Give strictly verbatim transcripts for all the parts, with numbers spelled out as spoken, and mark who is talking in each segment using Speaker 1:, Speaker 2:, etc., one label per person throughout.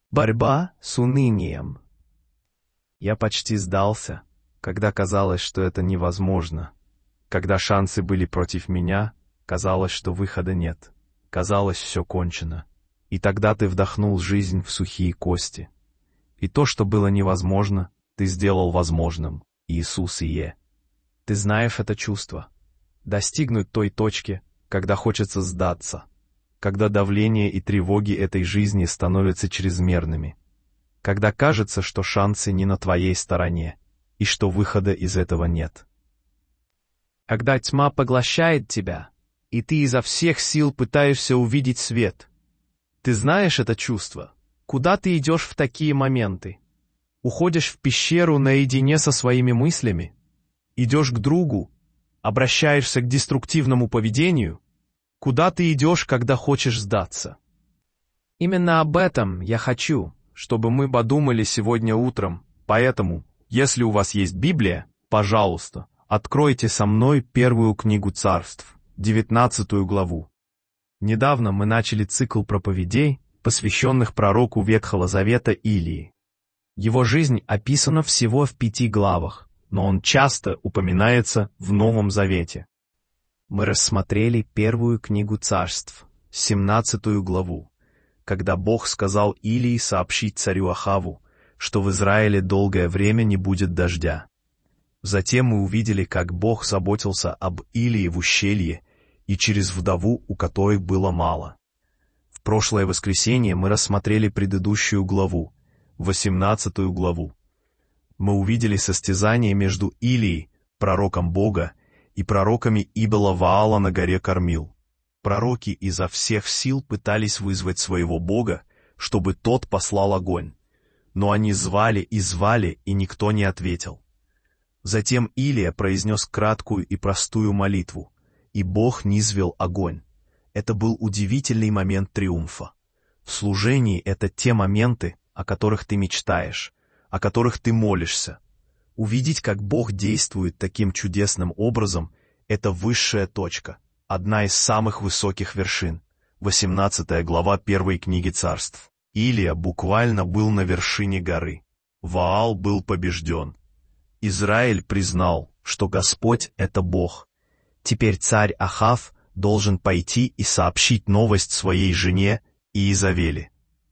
Speaker 1: Борьба с унынием. Я почти сдался, когда казалось, что это невозможно. Когда шансы были против меня, казалось, что выхода нет. Казалось, все кончено. И тогда ты вдохнул жизнь в сухие кости. И то, что было невозможно, ты сделал возможным, Иисус Ие. Ты знаешь это чувство. Достигнуть той точки, когда хочется сдаться. Когда давление и тревоги этой жизни становятся чрезмерными. Когда кажется, что шансы не на твоей стороне, и что выхода из этого нет. Когда тьма поглощает тебя, и ты изо всех сил пытаешься увидеть свет. Ты знаешь это чувство? Куда ты идешь в такие моменты? Уходишь в пещеру наедине со своими мыслями? Идешь к другу? Обращаешься к деструктивному поведению? Куда ты идешь, когда хочешь сдаться? Именно об этом я хочу, чтобы мы подумали сегодня утром. Поэтому, если у вас есть Библия, пожалуйста, откройте со мной первую книгу Царств, девятнадцатую главу. Недавно мы начали цикл проповедей, посвященных пророку Ветхого Завета Илии. Его жизнь описана всего в пяти главах, но он часто упоминается в Новом Завете. Мы рассмотрели первую книгу Царств, семнадцатую главу, когда Бог сказал Илии сообщить царю Ахаву, что в Израиле долгое время не будет дождя. Затем мы увидели, как Бог заботился об Илии в ущелье и через вдову, у которой было мало. В прошлое воскресенье мы рассмотрели предыдущую главу, восемнадцатую главу. Мы увидели состязание между Илией, пророком Бога, и пророками идола Ваала на горе Кармил. Пророки изо всех сил пытались вызвать своего Бога, чтобы тот послал огонь. Но они звали и звали, и никто не ответил. Затем Илия произнес краткую и простую молитву, и Бог низвел огонь. Это был удивительный момент триумфа. В служении это те моменты, о которых ты мечтаешь, о которых ты молишься. Увидеть, как Бог действует таким чудесным образом, это высшая точка, одна из самых высоких вершин. восемнадцатая глава первой книги Царств. Илия буквально был на вершине горы. Ваал был побежден. Израиль признал, что Господь — это Бог. Теперь царь Ахав должен пойти и сообщить новость своей жене Иезавели.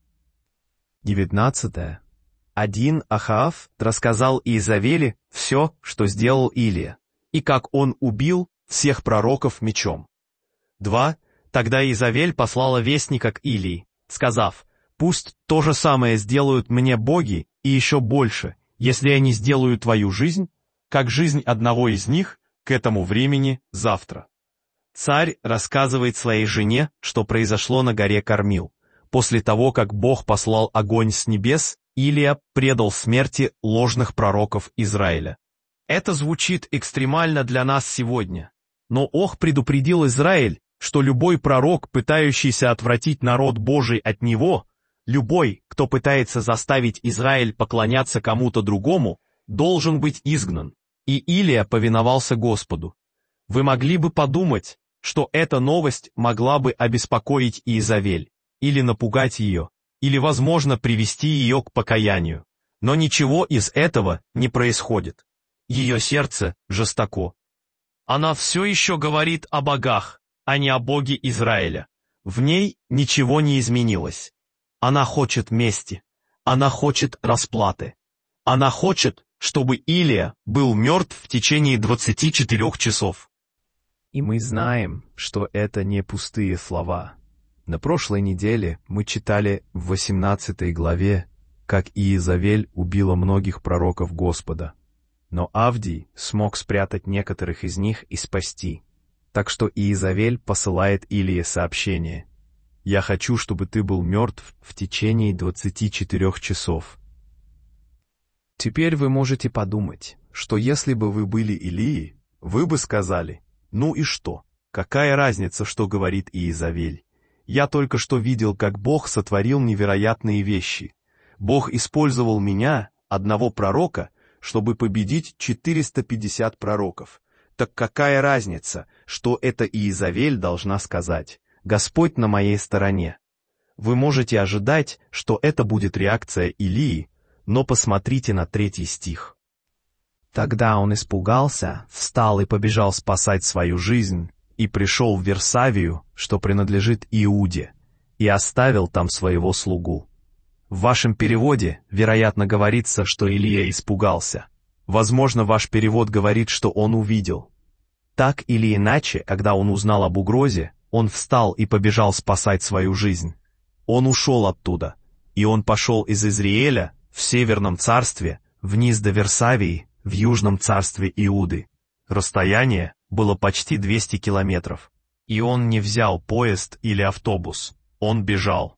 Speaker 1: девятнадцатое. Один Ахав рассказал Иезавели все, что сделал Илия, и как он убил всех пророков мечом. Два. Тогда Иезавель послала вестника к Илии, сказав: «Пусть то же самое сделают мне боги и еще больше, если они сделают твою жизнь, как жизнь одного из них, к этому времени завтра». Царь рассказывает своей жене, что произошло на горе Кармил. После того, как Бог послал огонь с небес, Илия предал смерти ложных пророков Израиля. Это звучит экстремально для нас сегодня. Но Ох предупредил Израиль, что любой пророк, пытающийся отвратить народ Божий от него, любой, кто пытается заставить Израиль поклоняться кому-то другому, должен быть изгнан. И Илия повиновался Господу. Вы могли бы подумать, что эта новость могла бы обеспокоить Иезавель, или напугать ее, или, возможно, привести ее к покаянию. Но ничего из этого не происходит. Ее сердце жестоко. Она все еще говорит о богах, а не о Боге Израиля. В ней ничего не изменилось. Она хочет мести. Она хочет расплаты. Она хочет, чтобы Илия был мертв в течение двадцати четырёх часов. И мы знаем, что это не пустые слова. На прошлой неделе мы читали в восемнадцатой главе, как Иезавель убила многих пророков Господа. Но Авдий смог спрятать некоторых из них и спасти. Так что Иезавель посылает Илии сообщение: «Я хочу, чтобы ты был мертв в течение двадцати четырёх часов». Теперь вы можете подумать, что если бы вы были Илией, вы бы сказали: «Ну и что? Какая разница, что говорит Иезавель? Я только что видел, как Бог сотворил невероятные вещи. Бог использовал меня, одного пророка, чтобы победить четыреста пятьдесят пророков. Так какая разница, что это Иезавель должна сказать? Господь на моей стороне». Вы можете ожидать, что это будет реакция Илии, но посмотрите на третий стих. Тогда он испугался, встал и побежал спасать свою жизнь, и пришел в Версавию, что принадлежит Иуде, и оставил там своего слугу. В вашем переводе, вероятно, говорится, что Илия испугался. Возможно, ваш перевод говорит, что он увидел. Так или иначе, когда он узнал об угрозе, он встал и побежал спасать свою жизнь. Он ушел оттуда, и он пошел из Израиля в Северном царстве, вниз до Версавии, в Южном царстве Иуды. Расстояние было почти двести километров. И он не взял поезд или автобус, он бежал.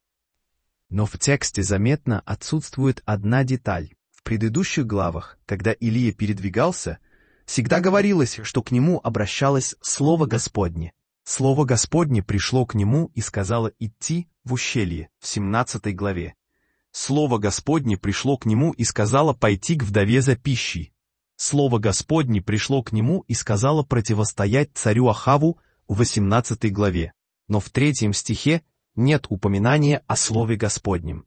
Speaker 1: Но в тексте заметно отсутствует одна деталь. В предыдущих главах, когда Илия передвигался, всегда говорилось, что к нему обращалось Слово Господне. Слово Господне пришло к нему и сказало идти в ущелье в семнадцатой главе. Слово Господне пришло к нему и сказало пойти к вдове за пищей. Слово Господне пришло к нему и сказало противостоять царю Ахаву в восемнадцатой главе. Но в третьем стихе нет упоминания о Слове Господнем.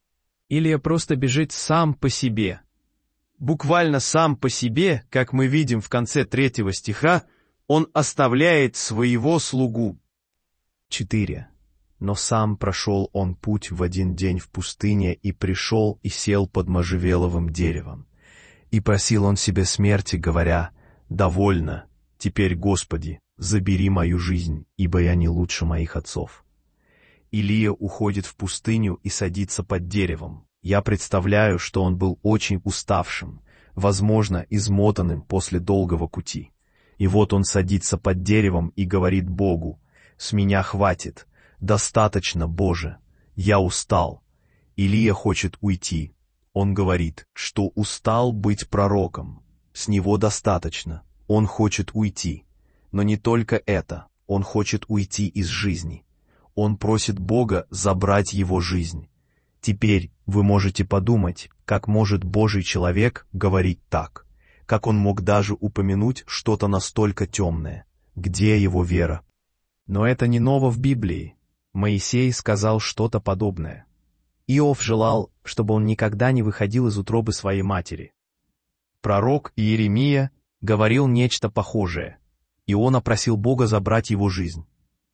Speaker 1: Илия просто бежит сам по себе. Буквально сам по себе, как мы видим в конце третьего стиха, он оставляет своего слугу. четыре. Но сам прошел он путь в один день в пустыне и пришел и сел под можжевеловым деревом. И просил он себе смерти, говоря: «Довольно, теперь, Господи, забери мою жизнь, ибо я не лучше моих отцов». Илия уходит в пустыню и садится под деревом. Я представляю, что он был очень уставшим, возможно, измотанным после долгого пути. И вот он садится под деревом и говорит Богу: «С меня хватит, достаточно, Боже, я устал». Илия хочет уйти. Он говорит, что устал быть пророком. С него достаточно. Он хочет уйти. Но не только это. Он хочет уйти из жизни. Он просит Бога забрать его жизнь. Теперь вы можете подумать, как может Божий человек говорить так, как он мог даже упомянуть что-то настолько темное. Где его вера? Но это не ново в Библии. Моисей сказал что-то подобное. Иов желал, чтобы он никогда не выходил из утробы своей матери. Пророк Иеремия говорил нечто похожее. Иона просил Бога забрать его жизнь.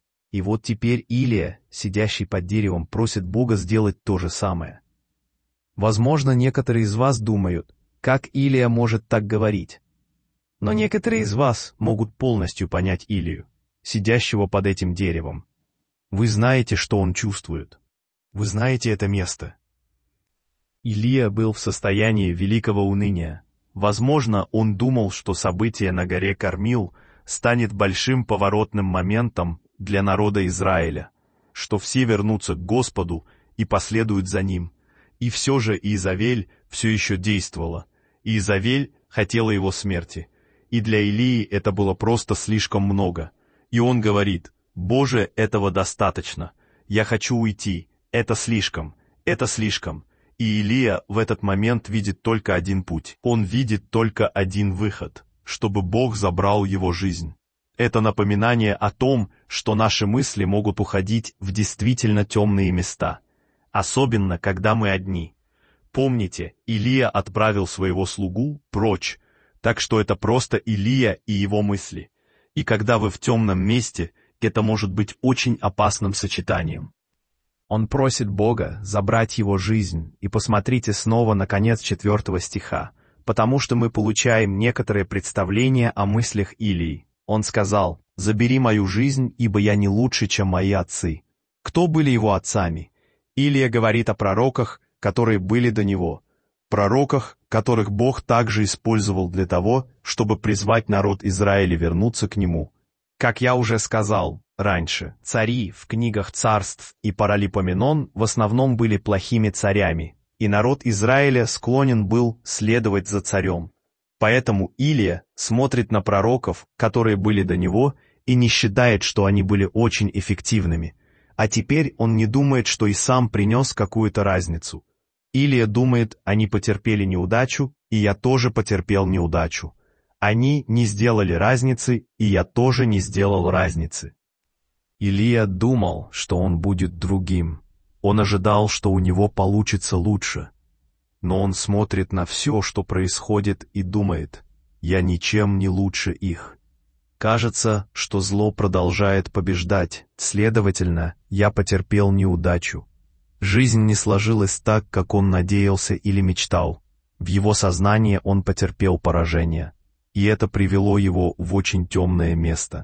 Speaker 1: И вот теперь Илия, сидящий под деревом, просит Бога сделать то же самое. Возможно, некоторые из вас думают, как Илия может так говорить. Но некоторые из вас могут полностью понять Илию, сидящего под этим деревом. Вы знаете, что он чувствует. Вы знаете это место. Илия был в состоянии великого уныния. Возможно, он думал, что событие на горе Кормил станет большим поворотным моментом для народа Израиля, что все вернутся к Господу и последуют за ним. И все же Иезавель все еще действовала. Иезавель хотела его смерти. И для Илии это было просто слишком много. И он говорит: «Боже, этого достаточно. Я хочу уйти. Это слишком. Это слишком». И Илия в этот момент видит только один путь. Он видит только один выход, чтобы Бог забрал его жизнь. Это напоминание о том, что наши мысли могут уходить в действительно темные места, особенно когда мы одни. Помните, Илия отправил своего слугу прочь, так что это просто Илия и его мысли. И когда вы в темном месте, это может быть очень опасным сочетанием. Он просит Бога забрать его жизнь, и посмотрите снова на конец четвертого стиха, потому что мы получаем некоторое представление о мыслях Илии. Он сказал: «Забери мою жизнь, ибо я не лучше, чем мои отцы». Кто были его отцами? Илия говорит о пророках, которые были до него, пророках, которых Бог также использовал для того, чтобы призвать народ Израиля вернуться к нему. Как я уже сказал раньше, цари в книгах царств и Паралипоменон в основном были плохими царями, и народ Израиля склонен был следовать за царем. Поэтому Илия смотрит на пророков, которые были до него, и не считает, что они были очень эффективными. А теперь он не думает, что и сам принес какую-то разницу. Илия думает, они потерпели неудачу, и я тоже потерпел неудачу. Они не сделали разницы, и я тоже не сделал разницы. Илия думал, что он будет другим. Он ожидал, что у него получится лучше. Но он смотрит на все, что происходит, и думает: «Я ничем не лучше их». Кажется, что зло продолжает побеждать, следовательно, я потерпел неудачу. Жизнь не сложилась так, как он надеялся или мечтал. В его сознании он потерпел поражение, и это привело его в очень темное место.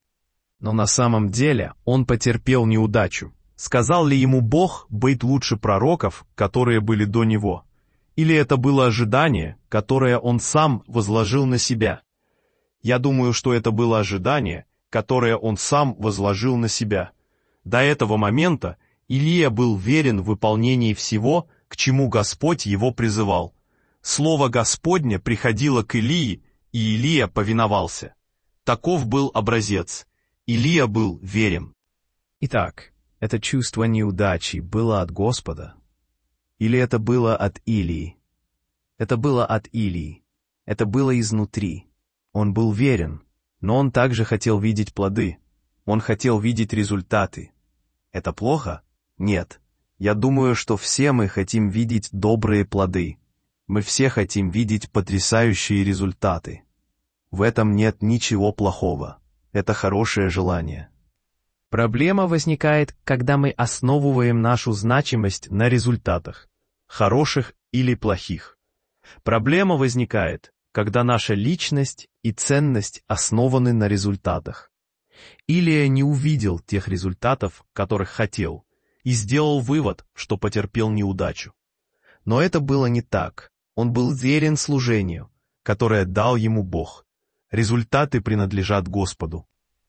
Speaker 1: Но на самом деле он потерпел неудачу. Сказал ли ему Бог быть лучше пророков, которые были до него? Или это было ожидание, которое он сам возложил на себя? Я думаю, что это было ожидание, которое он сам возложил на себя. До этого момента Илия был верен в выполнении всего, к чему Господь его призывал. Слово Господне приходило к Илии, и Илия повиновался. Таков был образец. Илия был верен. Итак, это чувство неудачи было от Господа? Или это было от Илии? Это было от Илии. Это было изнутри. Он был верен, но он также хотел видеть плоды. Он хотел видеть результаты. Это плохо? Нет. Я думаю, что все мы хотим видеть добрые плоды. Мы все хотим видеть потрясающие результаты. В этом нет ничего плохого. Это хорошее желание. Проблема возникает, когда мы основываем нашу значимость на результатах, хороших или плохих. Проблема возникает, когда наша личность и ценность основаны на результатах. Илия не увидел тех результатов, которых хотел, и сделал вывод, что потерпел неудачу. Но это было не так. Он был верен служению, которое дал ему Бог. Результаты принадлежат Господу.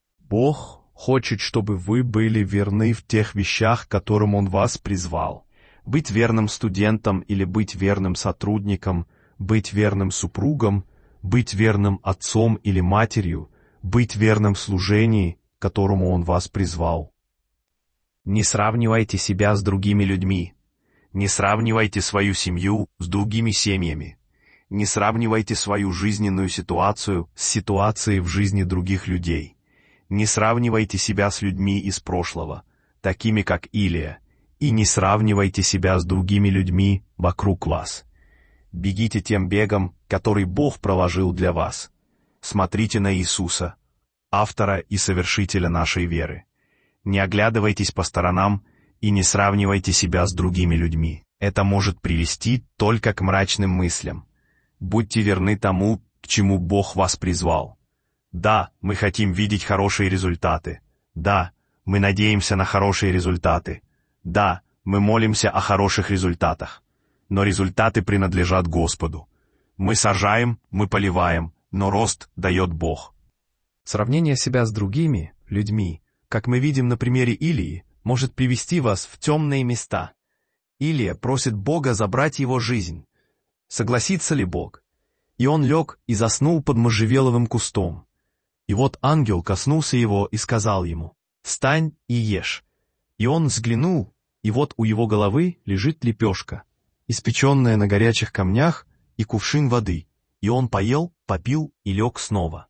Speaker 1: Бог хочет, чтобы вы были верны в тех вещах, к которым Он вас призвал. Быть верным студентом или быть верным сотрудником, быть верным супругом, быть верным отцом или матерью, быть верным в служении, к которому Он вас призвал. Не сравнивайте себя с другими людьми. Не сравнивайте свою семью с другими семьями. Не сравнивайте свою жизненную ситуацию с ситуацией в жизни других людей. Не сравнивайте себя с людьми из прошлого, такими как Илия, и не сравнивайте себя с другими людьми вокруг вас. Бегите тем бегом, который Бог проложил для вас. Смотрите на Иисуса, автора и совершителя нашей веры. Не оглядывайтесь по сторонам и не сравнивайте себя с другими людьми. Это может привести только к мрачным мыслям. Будьте верны тому, к чему Бог вас призвал. Да, мы хотим видеть хорошие результаты. Да, мы надеемся на хорошие результаты. Да, мы молимся о хороших результатах. Но результаты принадлежат Господу. Мы сажаем, мы поливаем, но рост дает Бог. Сравнение себя с другими людьми, как мы видим на примере Илии, может привести вас в темные места. Илия просит Бога забрать его жизнь. Согласится ли Бог? И он лег и заснул под можжевеловым кустом. И вот ангел коснулся его и сказал ему: «Встань и ешь». И он взглянул, и вот у его головы лежит лепешка, испеченная на горячих камнях, и кувшин воды. И он поел, попил и лег снова.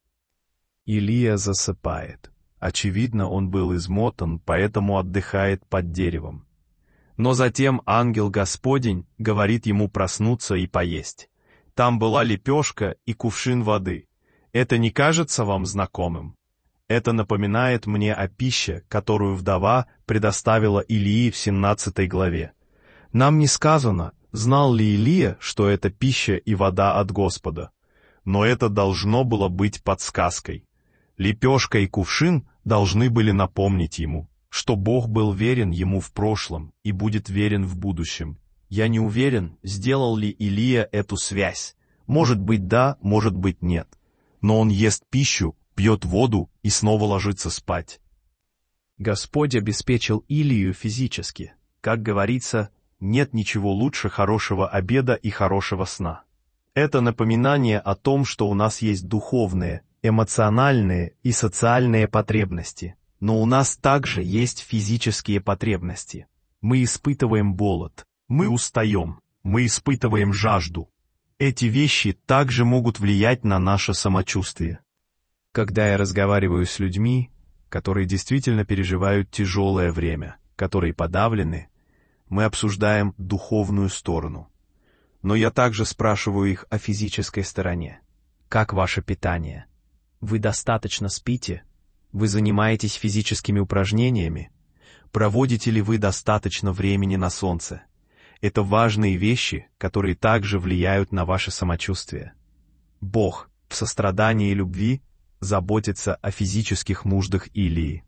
Speaker 1: Илия засыпает. Очевидно, он был измотан, поэтому отдыхает под деревом. Но затем ангел Господень говорит ему проснуться и поесть. Там была лепешка и кувшин воды. Это не кажется вам знакомым? Это напоминает мне о пище, которую вдова предоставила Илии в семнадцатой главе. Нам не сказано, знал ли Илия, что это пища и вода от Господа. Но это должно было быть подсказкой. Лепешка и кувшин должны были напомнить ему, что Бог был верен ему в прошлом и будет верен в будущем. Я не уверен, сделал ли Илия эту связь. Может быть, да, может быть, нет. Но он ест пищу, пьет воду и снова ложится спать. Господь обеспечил Илию физически. Как говорится, нет ничего лучше хорошего обеда и хорошего сна. Это напоминание о том, что у нас есть духовные, эмоциональные и социальные потребности. Но у нас также есть физические потребности. Мы испытываем голод, мы устаем, мы испытываем жажду. Эти вещи также могут влиять на наше самочувствие. Когда я разговариваю с людьми, которые действительно переживают тяжелое время, которые подавлены, мы обсуждаем духовную сторону. Но я также спрашиваю их о физической стороне. Как ваше питание? Вы достаточно спите? Вы занимаетесь физическими упражнениями? Проводите ли вы достаточно времени на солнце? Это важные вещи, которые также влияют на ваше самочувствие. Бог в сострадании и любви заботится о физических нуждах Илии.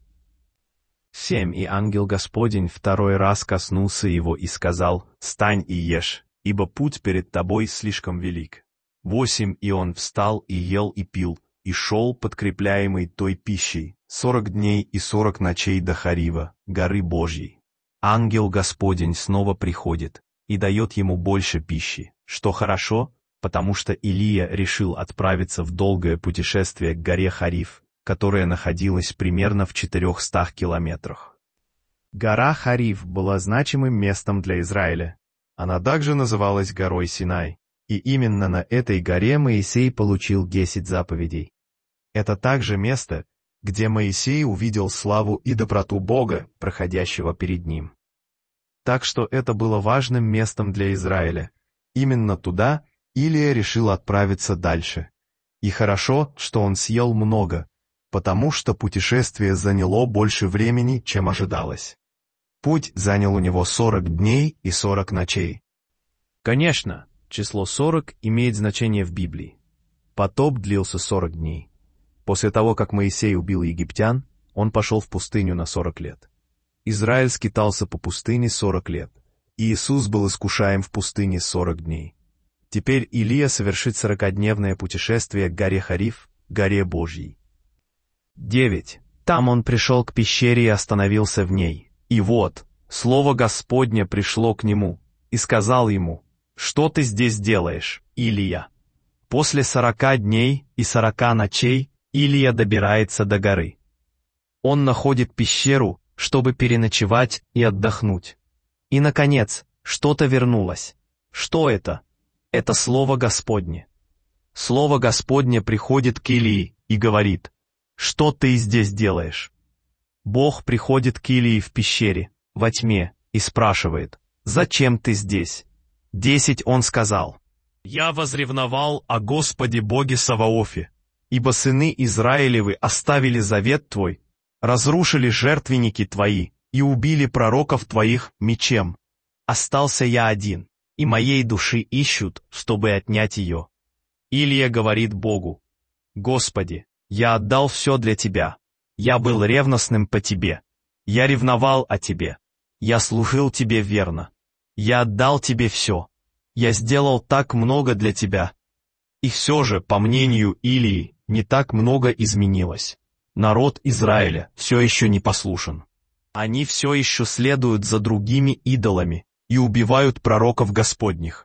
Speaker 1: семь. И ангел Господень второй раз коснулся его и сказал: «Встань и ешь, ибо путь перед тобой слишком велик». восемь. И он встал и ел и пил, и шел, подкрепляемый той пищей, сорок дней и сорок ночей до Хорива, горы Божьей. Ангел Господень снова приходит и дает ему больше пищи, что хорошо, потому что Илия решил отправиться в долгое путешествие к горе Хорив, которая находилась примерно в четырехстах километрах. Гора Хорив была значимым местом для Израиля. Она также называлась горой Синай, и именно на этой горе Моисей получил десять заповедей. Это также место, где Моисей увидел славу и доброту Бога, проходящего перед ним. Так что это было важным местом для Израиля. Именно туда Илия решил отправиться дальше. И хорошо, что он съел много, потому что путешествие заняло больше времени, чем ожидалось. Путь занял у него сорок дней и сорок ночей. Конечно, число сорок имеет значение в Библии. Потоп длился сорок дней. После того, как Моисей убил египтян, он пошел в пустыню на сорок лет. Израиль скитался по пустыне сорок лет, и Иисус был искушаем в пустыне сорок дней. Теперь Илия совершит сорокадневное путешествие к горе Хорив, горе Божьей. девять. Там он пришел к пещере и остановился в ней. И вот, слово Господне пришло к нему, и сказал ему: «Что ты здесь делаешь, Илия?» После сорока дней и сорока ночей Илия добирается до горы. Он находит пещеру, чтобы переночевать и отдохнуть. И, наконец, что-то вернулось. Что это? Это слово Господне. Слово Господне приходит к Илии и говорит: «Что ты здесь делаешь?» Бог приходит к Илии в пещере, во тьме, и спрашивает: «Зачем ты здесь?» Десять он сказал: «Я возревновал о Господе Боге Саваофе, ибо сыны Израилевы оставили завет твой, разрушили жертвенники твои и убили пророков твоих мечем. Остался я один, и моей души ищут, чтобы отнять ее». Илия говорит Богу: «Господи, я отдал все для тебя. Я был ревностным по тебе. Я ревновал о тебе. Я служил тебе верно. Я отдал тебе все. Я сделал так много для тебя». И все же, по мнению Илии, не так много изменилось. Народ Израиля все еще не послушен. Они все еще следуют за другими идолами и убивают пророков Господних.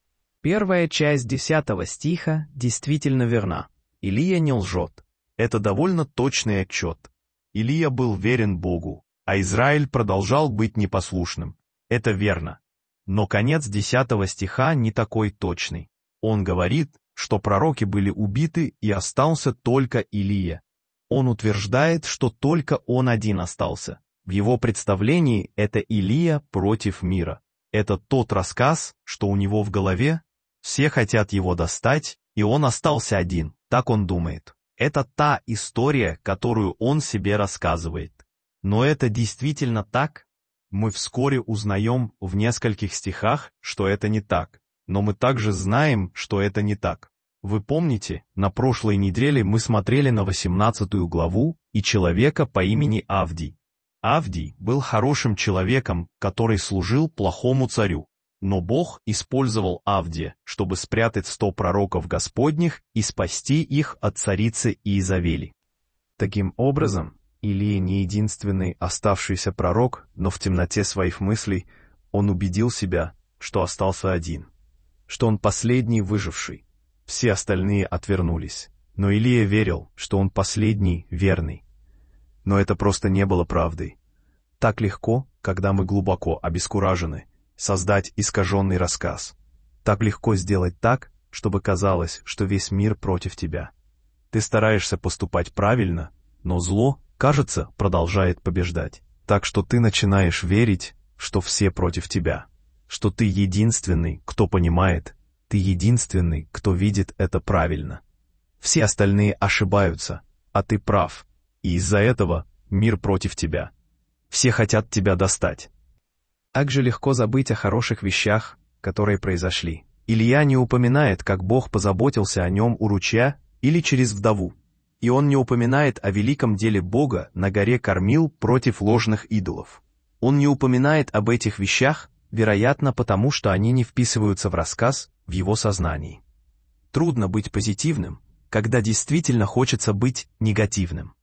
Speaker 1: Первая часть десятого стиха действительно верна. Илия не лжет. Это довольно точный отчет. Илия был верен Богу, а Израиль продолжал быть непослушным. Это верно. Но конец десятого стиха не такой точный. Он говорит, что пророки были убиты и остался только Илия. Он утверждает, что только он один остался. В его представлении это Илия против мира. Это тот рассказ, что у него в голове. Все хотят его достать, и он остался один, так он думает. Это та история, которую он себе рассказывает. Но это действительно так? Мы вскоре узнаем в нескольких стихах, что это не так. Но мы также знаем, что это не так. Вы помните, на прошлой неделе мы смотрели на восемнадцатую главу и человека по имени Авдий. Авдий был хорошим человеком, который служил плохому царю. Но Бог использовал Авдия, чтобы спрятать сто пророков Господних и спасти их от царицы Иезавели. Таким образом, Илия не единственный оставшийся пророк, но в темноте своих мыслей он убедил себя, что остался один, что он последний выживший. Все остальные отвернулись, но Илия верил, что он последний верный. Но это просто не было правдой. Так легко, когда мы глубоко обескуражены, создать искаженный рассказ. Так легко сделать так, чтобы казалось, что весь мир против тебя. Ты стараешься поступать правильно, но зло, кажется, продолжает побеждать. Так что ты начинаешь верить, что все против тебя, что ты единственный, кто понимает, ты единственный, кто видит это правильно. Все остальные ошибаются, а ты прав, и из-за этого мир против тебя. Все хотят тебя достать. Также легко забыть о хороших вещах, которые произошли. Илья не упоминает, как Бог позаботился о нем у ручья или через вдову. И он не упоминает о великом деле Бога на горе Кормил против ложных идолов. Он не упоминает об этих вещах, вероятно, потому что они не вписываются в рассказ в его сознании. Трудно быть позитивным, когда действительно хочется быть негативным.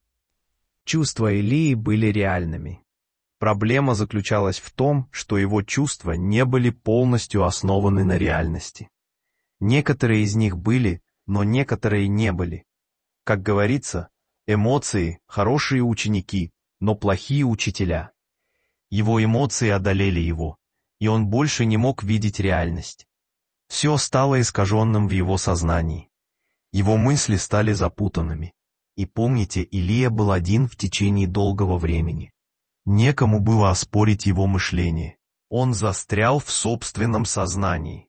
Speaker 1: Чувства Илии были реальными. Проблема заключалась в том, что его чувства не были полностью основаны на реальности. Некоторые из них были, но некоторые не были. Как говорится, эмоции – хорошие ученики, но плохие учителя. Его эмоции одолели его, и он больше не мог видеть реальность. Все стало искаженным в его сознании. Его мысли стали запутанными. И помните, Илия был один в течение долгого времени. Некому было оспорить его мышление. Он застрял в собственном сознании.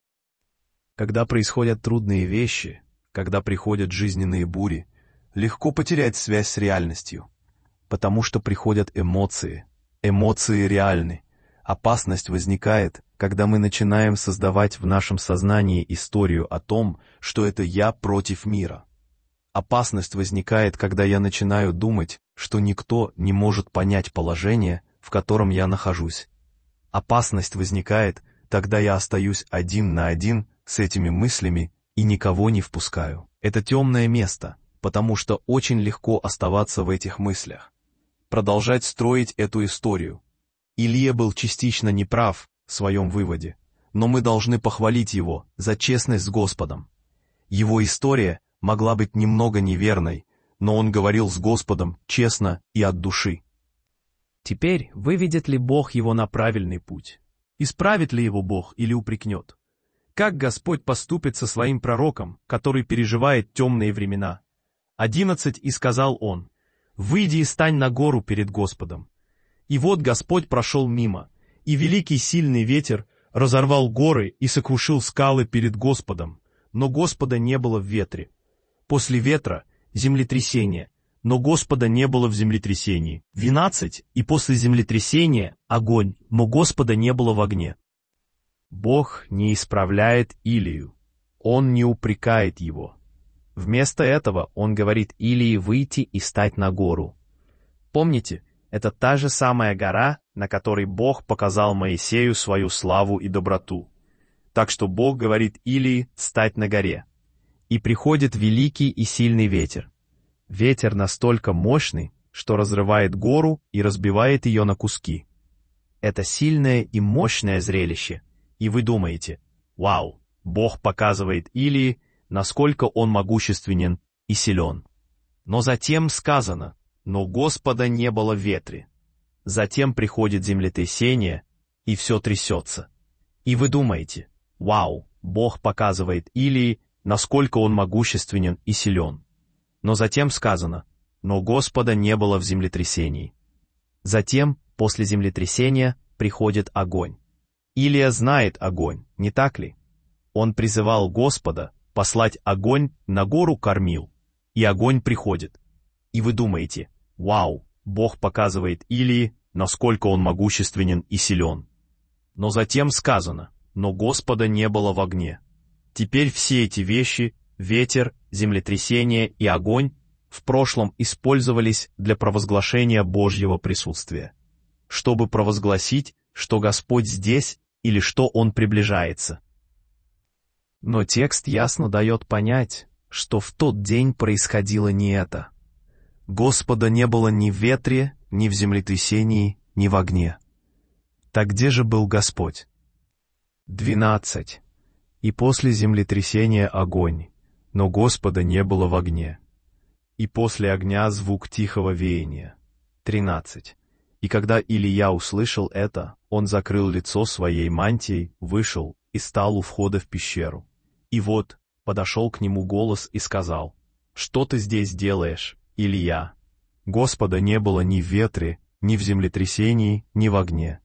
Speaker 1: Когда происходят трудные вещи, когда приходят жизненные бури, легко потерять связь с реальностью, потому что приходят эмоции. Эмоции реальны. Опасность возникает, когда мы начинаем создавать в нашем сознании историю о том, что это я против мира. Опасность возникает, когда я начинаю думать, что никто не может понять положение, в котором я нахожусь. Опасность возникает, когда я остаюсь один на один с этими мыслями и никого не впускаю. Это темное место, потому что очень легко оставаться в этих мыслях. Продолжать строить эту историю. Илия был частично неправ в своем выводе, но мы должны похвалить его за честность с Господом. Его история могла быть немного неверной, но он говорил с Господом честно и от души. Теперь выведет ли Бог его на правильный путь? Исправит ли его Бог или упрекнет? Как Господь поступит со своим пророком, который переживает темные времена? Одиннадцать, и сказал он: «Выйди и стань на гору перед Господом». И вот Господь прошел мимо, и великий сильный ветер разорвал горы и сокрушил скалы перед Господом, но Господа не было в ветре. После ветра — землетрясение, но Господа не было в землетрясении. Двенадцать, и после землетрясения — огонь, но Господа не было в огне. Бог не исправляет Илию, Он не упрекает его. Вместо этого Он говорит Илии выйти и стать на гору. Помните, это та же самая гора, на которой Бог показал Моисею свою славу и доброту. Так что Бог говорит Илии стать на горе. И приходит великий и сильный ветер. Ветер настолько мощный, что разрывает гору и разбивает ее на куски. Это сильное и мощное зрелище. И вы думаете: вау, Бог показывает Илии, насколько он могущественен и силен. Но затем сказано: но Господа не было в ветре. Затем приходит землетрясение, и все трясется. И вы думаете: вау, Бог показывает Илии, насколько он могущественен и силен. Но затем сказано: но Господа не было в землетрясении. Затем, после землетрясения, приходит огонь. Илия знает огонь, не так ли? Он призывал Господа послать огонь на гору Кормил, и огонь приходит. И вы думаете: вау, Бог показывает Илии, насколько он могущественен и силен. Но затем сказано: но Господа не было в огне. Теперь все эти вещи, ветер, землетрясение и огонь, в прошлом использовались для провозглашения Божьего присутствия, чтобы провозгласить, что Господь здесь или что Он приближается. Но текст ясно дает понять, что в тот день происходило не это. Господа не было ни в ветре, ни в землетрясении, ни в огне. Так где же был Господь? Двенадцать. И после землетрясения огонь, но Господа не было в огне. И после огня звук тихого веяния. Тринадцать. И когда Илия услышал это, он закрыл лицо своей мантией, вышел и стал у входа в пещеру. И вот подошел к нему голос и сказал: «Что ты здесь делаешь, Илия? Господа не было ни в ветре, ни в землетрясении, ни в огне».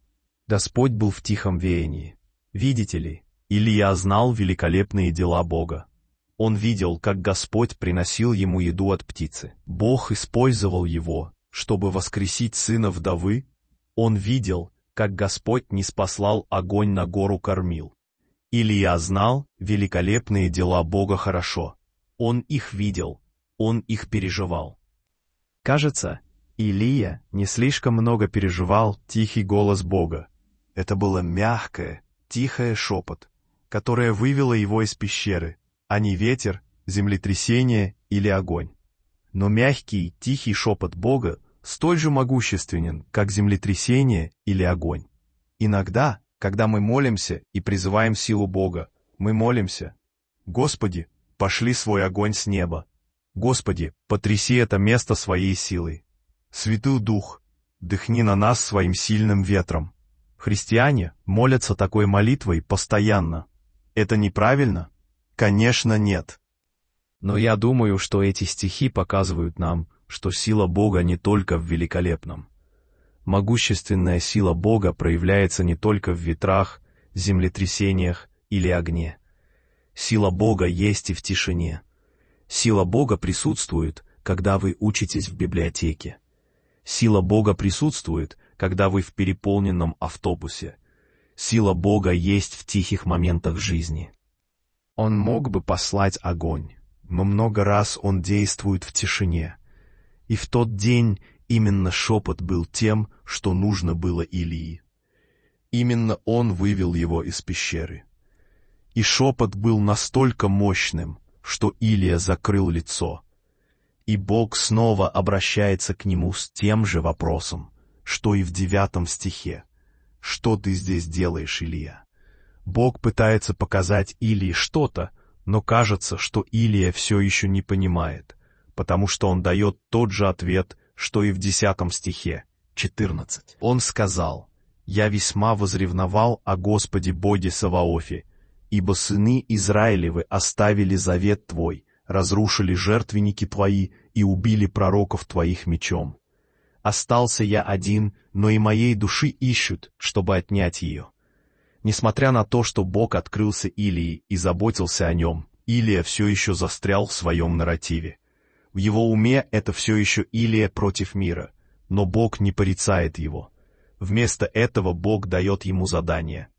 Speaker 1: Господь был в тихом веянии. Видите ли, Илия знал великолепные дела Бога. Он видел, как Господь приносил ему еду от птицы. Бог использовал его, чтобы воскресить сына вдовы. Он видел, как Господь ниспослал огонь на гору кормил. Илия знал великолепные дела Бога хорошо. Он их видел, он их переживал. Кажется, Илия не слишком много переживал тихий голос Бога. Это было мягкое, тихое шепот, которое вывело его из пещеры, а не ветер, землетрясение или огонь. Но мягкий, тихий шепот Бога столь же могущественен, как землетрясение или огонь. Иногда, когда мы молимся и призываем силу Бога, мы молимся: «Господи, пошли свой огонь с неба! Господи, потряси это место своей силой! Святой Дух, дыхни на нас своим сильным ветром!» Христиане молятся такой молитвой постоянно. Это неправильно? Конечно, нет. Но я думаю, что эти стихи показывают нам, что сила Бога не только в великолепном. Могущественная сила Бога проявляется не только в ветрах, землетрясениях или огне. Сила Бога есть и в тишине. Сила Бога присутствует, когда вы учитесь в библиотеке. Сила Бога присутствует, когда вы в переполненном автобусе. Сила Бога есть в тихих моментах жизни. Он мог бы послать огонь, но много раз Он действует в тишине. И в тот день именно шепот был тем, что нужно было Илии. Именно он вывел его из пещеры. И шепот был настолько мощным, что Илия закрыл лицо. И Бог снова обращается к нему с тем же вопросом, что и в девятом стихе. «Что ты здесь делаешь, Илия?» Бог пытается показать Илии что-то, но кажется, что Илия все еще не понимает, потому что он дает тот же ответ, что и в десятом стихе, четырнадцать. Он сказал: «Я весьма возревновал о Господе Боге Саваофе, ибо сыны Израилевы оставили завет Твой, разрушили жертвенники Твои и убили пророков Твоих мечом. Остался я один, но и моей души ищут, чтобы отнять ее». Несмотря на то, что Бог открылся Илии и заботился о нем, Илия все еще застрял в своем нарративе. В его уме это все еще Илия против мира, но Бог не порицает его. Вместо этого Бог дает ему задание.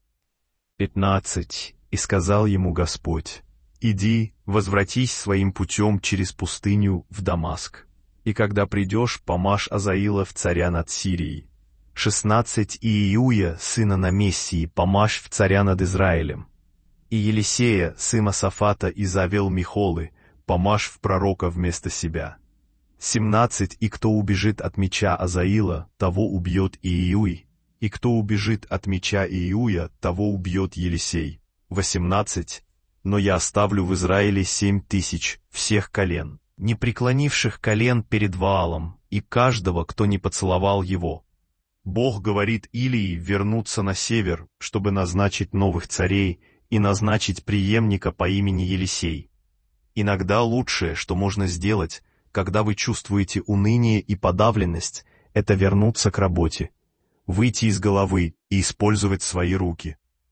Speaker 1: пятнадцать. «И сказал ему Господь: иди, возвратись своим путем через пустыню в Дамаск, и когда придешь, помажь Азаила в царя над Сирией. шестнадцать. И Иуя, сына Намессии, помажь в царя над Израилем. И Елисея, сына Сафата, из Авел-Михолы, помажь в пророка вместо себя. семнадцать. И кто убежит от меча Азаила, того убьет Иуй, и кто убежит от меча Иуя, того убьет Елисей. восемнадцать. Но я оставлю в Израиле семь тысяч всех колен, не преклонивших колен перед Ваалом, и каждого, кто не поцеловал его». Бог говорит Илии вернуться на север, чтобы назначить новых царей и назначить преемника по имени Елисей. Иногда лучшее, что можно сделать, когда вы чувствуете уныние и подавленность, это вернуться к работе, выйти из головы и использовать свои руки.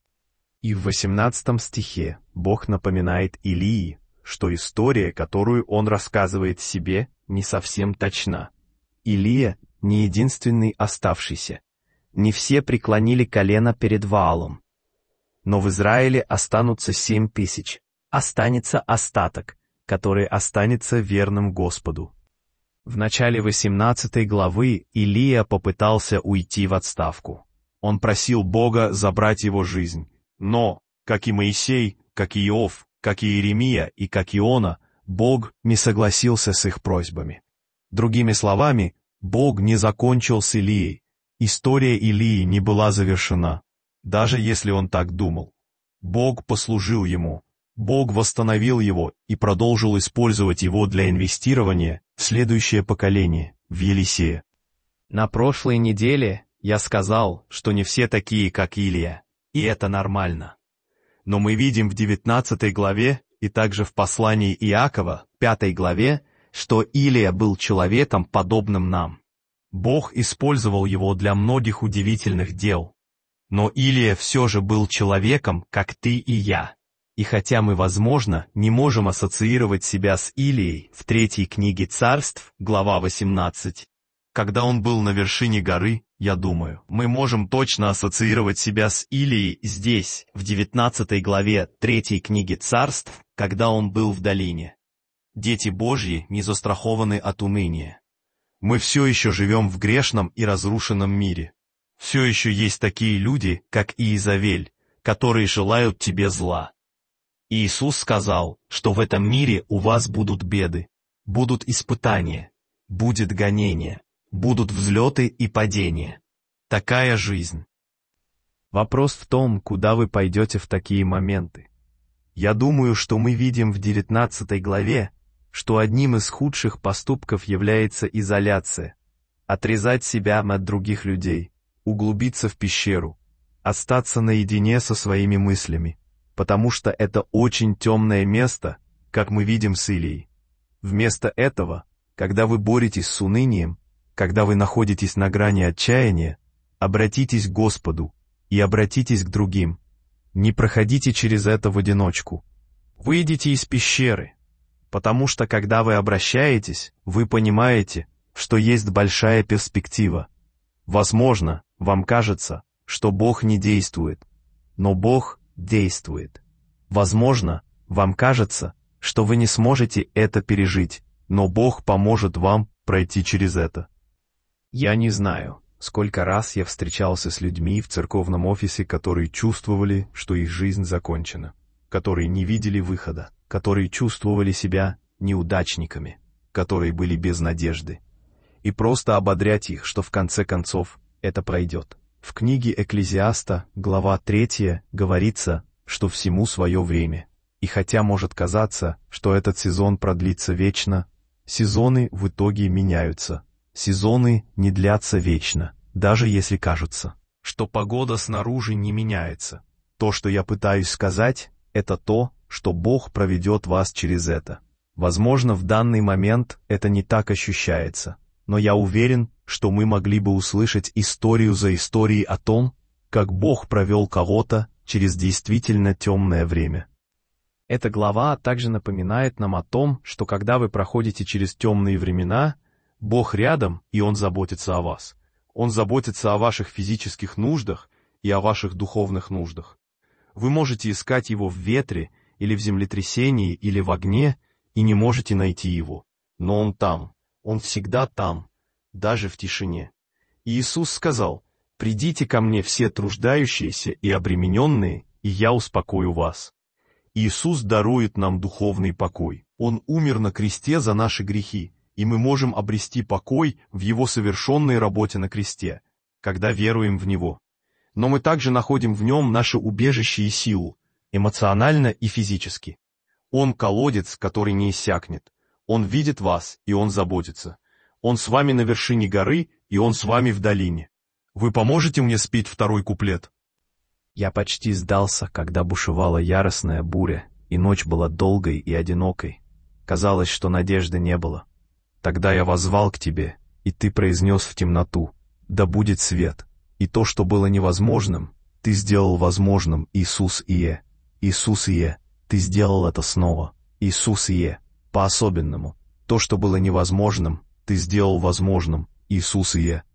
Speaker 1: И в восемнадцатом стихе Бог напоминает Илии, что история, которую он рассказывает себе, не совсем точна. Илия не единственный оставшийся. Не все преклонили колено перед Ваалом. Но в Израиле останутся семь тысяч. Останется остаток, который останется верным Господу. В начале восемнадцатой главы Илия попытался уйти в отставку. Он просил Бога забрать его жизнь. Но, как и Моисей, как и Иов, как и Иеремия и как Иона, Бог не согласился с их просьбами. Другими словами, Бог не закончил с Илией. История Илии не была завершена, даже если он так думал. Бог послужил ему. Бог восстановил его и продолжил использовать его для инвестирования в следующее поколение, в Елисея. На прошлой неделе я сказал, что не все такие, как Илия, и это нормально. Но мы видим в девятнадцатой главе и также в послании Иакова, пятой главе, что Илия был человеком, подобным нам. Бог использовал его для многих удивительных дел. Но Илия все же был человеком, как ты и я. И хотя мы, возможно, не можем ассоциировать себя с Илией в третьей книге Царств, глава восемнадцать, когда он был на вершине горы, я думаю, мы можем точно ассоциировать себя с Илией здесь, в девятнадцатой главе третьей книги Царств, когда он был в долине. Дети Божьи не застрахованы от уныния. Мы все еще живем в грешном и разрушенном мире. Все еще есть такие люди, как Иезавель, которые желают тебе зла. Иисус сказал, что в этом мире у вас будут беды, будут испытания, будет гонение, будут взлеты и падения. Такая жизнь. Вопрос в том, куда вы пойдете в такие моменты. Я думаю, что мы видим в девятнадцатой главе, что одним из худших поступков является изоляция, отрезать себя от других людей, углубиться в пещеру, остаться наедине со своими мыслями, потому что это очень темное место, как мы видим с Илией. Вместо этого, когда вы боретесь с унынием, когда вы находитесь на грани отчаяния, обратитесь к Господу и обратитесь к другим. Не проходите через это в одиночку. Выйдите из пещеры, потому что когда вы обращаетесь, вы понимаете, что есть большая перспектива. Возможно, вам кажется, что Бог не действует, но Бог действует. Возможно, вам кажется, что вы не сможете это пережить, но Бог поможет вам пройти через это. Я не знаю, сколько раз я встречался с людьми в церковном офисе, которые чувствовали, что их жизнь закончена, которые не видели выхода, которые чувствовали себя неудачниками, которые были без надежды, и просто ободрять их, что в конце концов это пройдет. В книге Экклезиаста, глава третья, говорится, что всему свое время. И хотя может казаться, что этот сезон продлится вечно, сезоны в итоге меняются. Сезоны не длятся вечно, даже если кажется, что погода снаружи не меняется. То, что я пытаюсь сказать, это то, что Бог проведет вас через это. Возможно, в данный момент это не так ощущается, но я уверен, что мы могли бы услышать историю за историей о том, как Бог провел кого-то через действительно темное время. Эта глава также напоминает нам о том, что когда вы проходите через темные времена, Бог рядом, и Он заботится о вас. Он заботится о ваших физических нуждах и о ваших духовных нуждах. Вы можете искать Его в ветре, или в землетрясении, или в огне, и не можете найти Его. Но Он там, Он всегда там, даже в тишине. И Иисус сказал: «Придите ко мне все труждающиеся и обремененные, и я успокою вас». Иисус дарует нам духовный покой. Он умер на кресте за наши грехи, и мы можем обрести покой в Его совершенной работе на кресте, когда веруем в Него. Но мы также находим в Нем наше убежище и силу, эмоционально и физически. Он колодец, который не иссякнет. Он видит вас, и Он заботится. Он с вами на вершине горы, и Он с вами в долине. Вы поможете мне спеть второй куплет? Я почти сдался, когда бушевала яростная буря, и ночь была долгой и одинокой. Казалось, что надежды не было. Тогда я воззвал к тебе, и ты произнес в темноту: «Да будет свет». И то, что было невозможным, ты сделал возможным, Иисус Ие. Иисус Ие, ты сделал это снова. Иисус Ие, по-особенному. То, что было невозможным, ты сделал возможным, Иисус Ие.